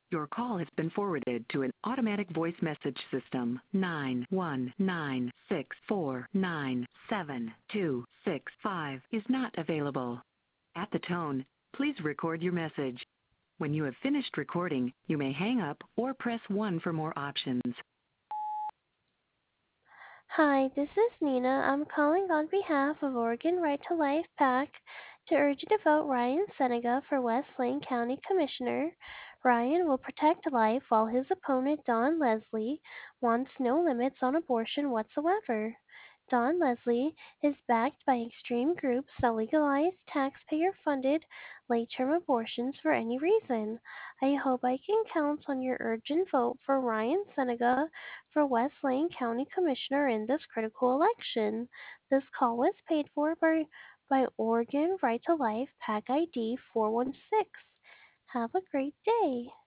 Your call has been forwarded to an automatic voice message system. 91964972265 is not available. At the tone, please record your message. When you have finished recording, you may hang up or press 1 for more options. Hi, this is Nina. I'm calling on behalf of Oregon Right to Life PAC to urge you to vote Ryan Senega for West Lane County Commissioner. Ryan will protect life while his opponent, Don Leslie, wants no limits on abortion whatsoever. Don Leslie is backed by extreme groups that legalize taxpayer funded late term abortions for any reason. I hope I can count on your urgent vote for Ryan Senega for West Lane County Commissioner in this critical election. This call was paid for by Oregon Right to Life PAC ID 416. Have a great day.